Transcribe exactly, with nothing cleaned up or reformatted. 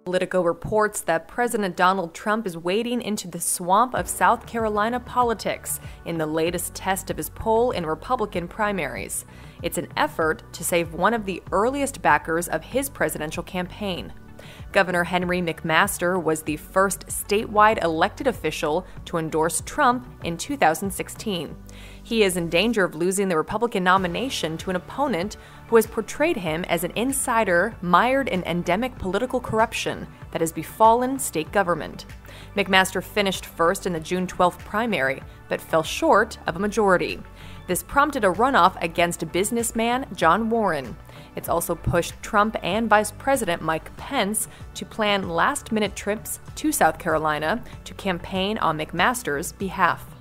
Politico reports that President Donald Trump is wading into the swamp of South Carolina politics in the latest test of his poll in Republican primaries. It's an effort to save one of the earliest backers of his presidential campaign. Governor Henry McMaster was the first statewide elected official to endorse Trump in two thousand sixteen. He is in danger of losing the Republican nomination to an opponent who has portrayed him as an insider mired in endemic political corruption that has befallen state government. McMaster finished first in the June twelfth primary, but fell short of a majority. This prompted a runoff against businessman John Warren. It's also pushed Trump and Vice President Mike Pence to plan last-minute trips to South Carolina to campaign on McMaster's behalf.